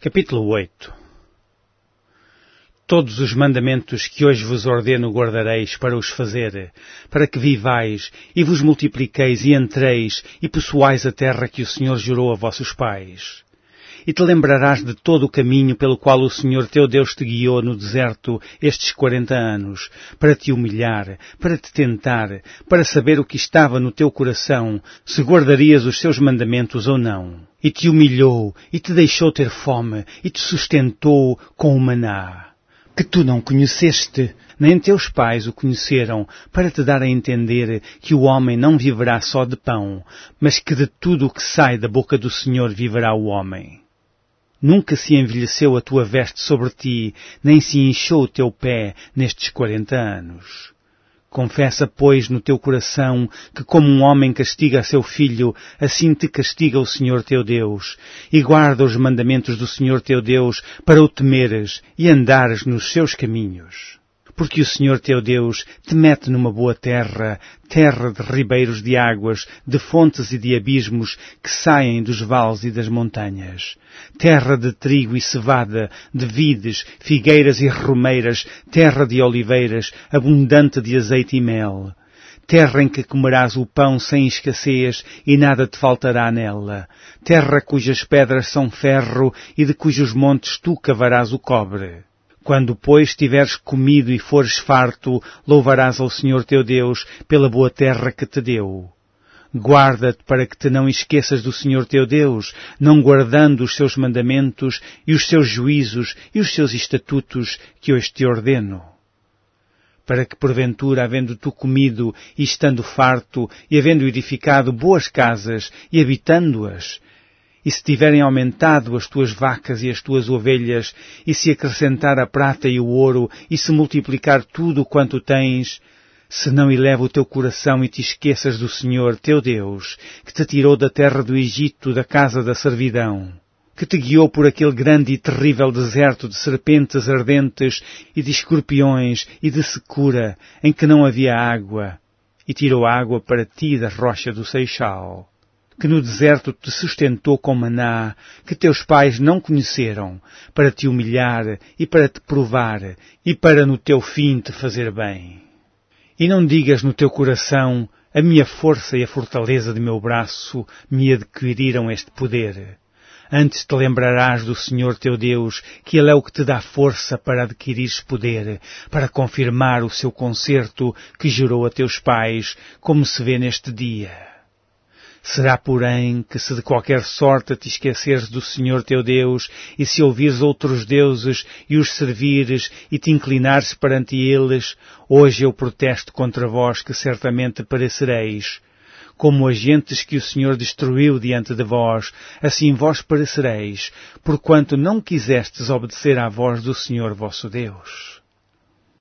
Capítulo 8. Todos os mandamentos que hoje vos ordeno guardareis para os fazer, para que vivais e vos multipliqueis e entreis e possuais a terra que o Senhor jurou a vossos pais. E te lembrarás de todo o caminho pelo qual o Senhor teu Deus te guiou no deserto estes 40 anos, para te humilhar, para te tentar, para saber o que estava no teu coração, se guardarias os seus mandamentos ou não. E te humilhou, e te deixou ter fome, e te sustentou com o maná, que tu não conheceste, nem teus pais o conheceram, para te dar a entender que o homem não viverá só de pão, mas que de tudo o que sai da boca do Senhor viverá o homem. Nunca se envelheceu a tua veste sobre ti, nem se inchou o teu pé nestes 40 anos. Confessa, pois, no teu coração que como um homem castiga a seu filho, assim te castiga o Senhor teu Deus, e guarda os mandamentos do Senhor teu Deus para o temeres e andares nos seus caminhos. Porque o Senhor teu Deus te mete numa boa terra, terra de ribeiros de águas, de fontes e de abismos que saem dos vales e das montanhas. Terra de trigo e cevada, de vides, figueiras e romeiras, terra de oliveiras, abundante de azeite e mel. Terra em que comerás o pão sem escassez e nada te faltará nela. Terra cujas pedras são ferro e de cujos montes tu cavarás o cobre. Quando, pois, tiveres comido e fores farto, louvarás ao Senhor teu Deus pela boa terra que te deu. Guarda-te para que te não esqueças do Senhor teu Deus, não guardando os seus mandamentos e os seus juízos e os seus estatutos que hoje te ordeno. Para que, porventura, havendo tu comido e estando farto, e havendo edificado boas casas e habitando-as, e se tiverem aumentado as tuas vacas e as tuas ovelhas, e se acrescentar a prata e o ouro, e se multiplicar tudo quanto tens, se não eleva o teu coração e te esqueças do Senhor teu Deus, que te tirou da terra do Egito, da casa da servidão, que te guiou por aquele grande e terrível deserto de serpentes ardentes e de escorpiões e de secura, em que não havia água, e tirou água para ti da rocha do Seixal, que no deserto te sustentou com maná, que teus pais não conheceram, para te humilhar e para te provar, e para no teu fim te fazer bem. E não digas no teu coração, a minha força e a fortaleza de meu braço me adquiriram este poder. Antes te lembrarás do Senhor teu Deus, que Ele é o que te dá força para adquirires poder, para confirmar o seu concerto que jurou a teus pais, como se vê neste dia. Será, porém, que se de qualquer sorte te esqueceres do Senhor teu Deus, e se ouvires outros deuses e os servires e te inclinares perante eles, hoje eu protesto contra vós que certamente perecereis. Como as gentes que o Senhor destruiu diante de vós, assim vós perecereis, porquanto não quisestes obedecer à voz do Senhor vosso Deus.